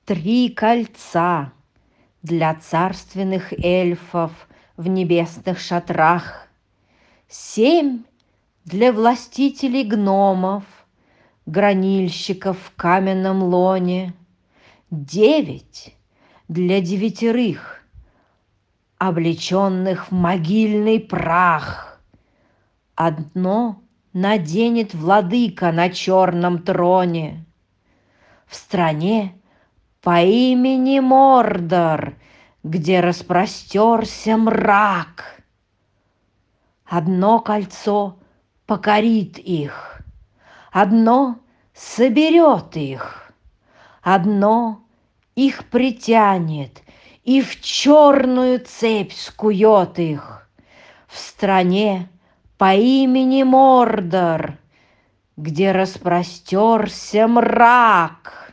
3 кольца для царственных эльфов в небесных шатрах, 7 для властителей гномов, гранильщиков в каменном лоне, 9 для 9, облеченных в могильный прах. Одно наденет владыка на черном троне. В стране по имени Мордор, где распростерся мрак. Одно кольцо покорит их, одно соберет их, одно их притянет и в черную цепь скует их. В стране по имени Мордор, где распростерся мрак.